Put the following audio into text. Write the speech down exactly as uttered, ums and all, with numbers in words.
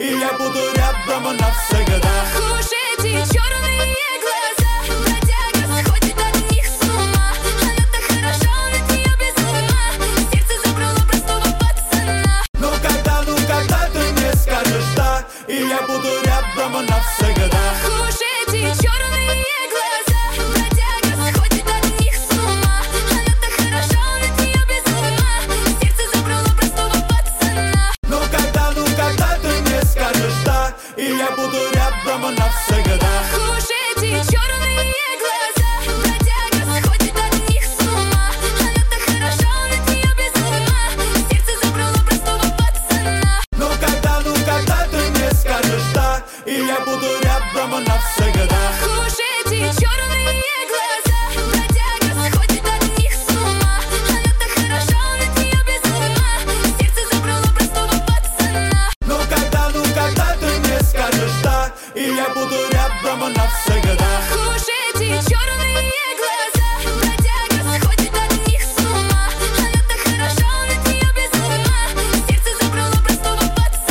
и я буду рядом навсегда. Хуже эти черные глаза, бродяга сходит от них с ума. Она так хороша, он от нее без ума. Сердце забрало простого пацана. Ну когда, ну когда ты мне скажешь да, и я буду рядом навсегда. Хуже эти черные глаза, бродяга сходит от них с ума. Она так хороша, он от нее без ума. Сердце забрало простого пацана. Ну когда, ну когда ты мне скажешь да, и я буду рядом навсегда. Хуже эти черные глаза, бродяга сходит от них с ума. Она так хороша, он от нее без ума. Сердце забрало простого пацана. Ну когда, ну когда ты мне скажешь да, и я буду рядом навсегда. Хуже эти черные глаза, бродяга сходит от них с ума. Она так хороша, он от нее без ума. Сердце забрало простого пацана. Ну когда, ну когда ты мне скажешь да, и я буду рядом навсегда.